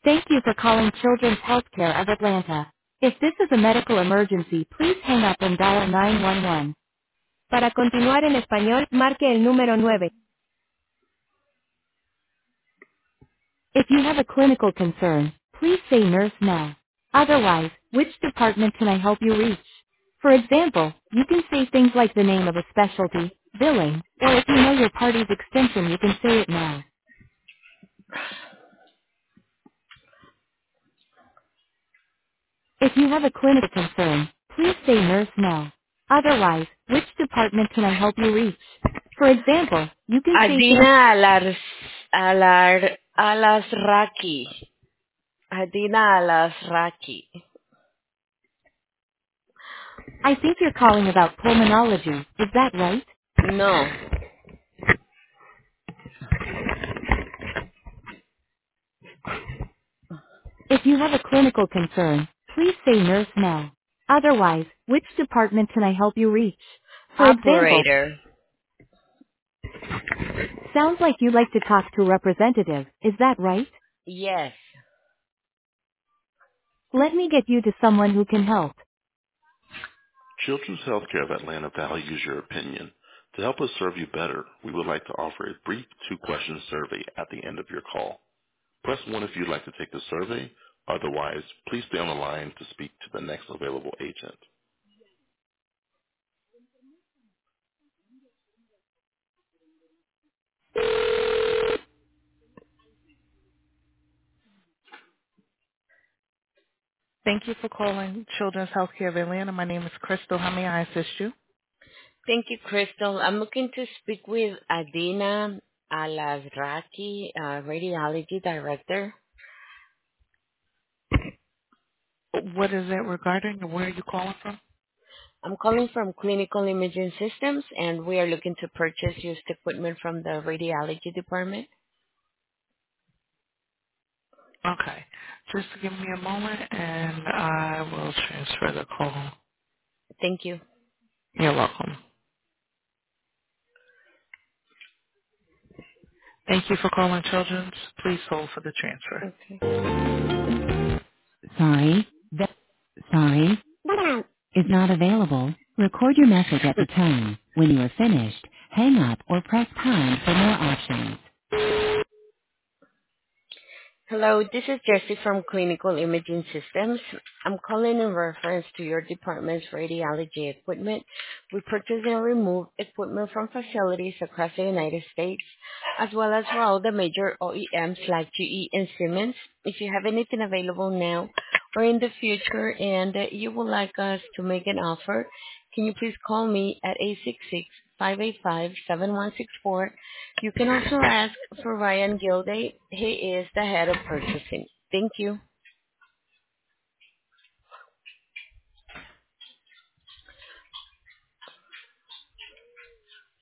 Thank you for calling Children's Healthcare of Atlanta. If this is a medical emergency, please hang up and dial 911. Para continuar en español, marque el número 9. If you have a clinical concern, please say nurse now. Otherwise, which department can I help you reach? For example, you can say things like the name of a specialty, billing, or if you know your party's extension, you can say it now. If you have a clinical concern, please say nurse now. Otherwise, which department can I help you reach? For example, you can say things. Adina Alasraki. Adina Alasraki. I think you're calling about pulmonology, is that right? No. If you have a clinical concern, please say nurse now. Otherwise, which department can I help you reach? For example, Operator. sounds like you'd like to talk to a representative, is that right? Yes. Let me get you to someone who can help. Children's Healthcare of Atlanta values your opinion. To help us serve you better, we would like to offer a brief two-question survey at the end of your call. Press 1 if you'd like to take the survey. Otherwise, please stay on the line to speak to the next available agent. Thank you for calling Children's Healthcare of Atlanta. My name is Crystal. How may I assist you? Thank you, Crystal. I'm looking to speak with Adina Alasraki, radiology director. What is it regarding and where are you calling from? I'm calling from Clinical Imaging Systems, and we are looking to purchase used equipment from the radiology department. Okay. Just give me a moment and I will transfer the call. Thank you. You're welcome. Thank you for calling Children's. Please hold for the transfer. Okay. Sorry, sorry, is not available. Record your message at the tone. When you are finished, hang up or press pound for more options. Hello, this is Jessie from Clinical Imaging Systems. I'm calling in reference to your department's radiology equipment. We purchase and remove equipment from facilities across the United States, as well as for all the major OEMs like GE and Siemens. If you have anything available now or in the future and you would like us to make an offer, can you please call me at 866-585-7164. You can also ask for Ryan Gilday. He is the head of purchasing. Thank you.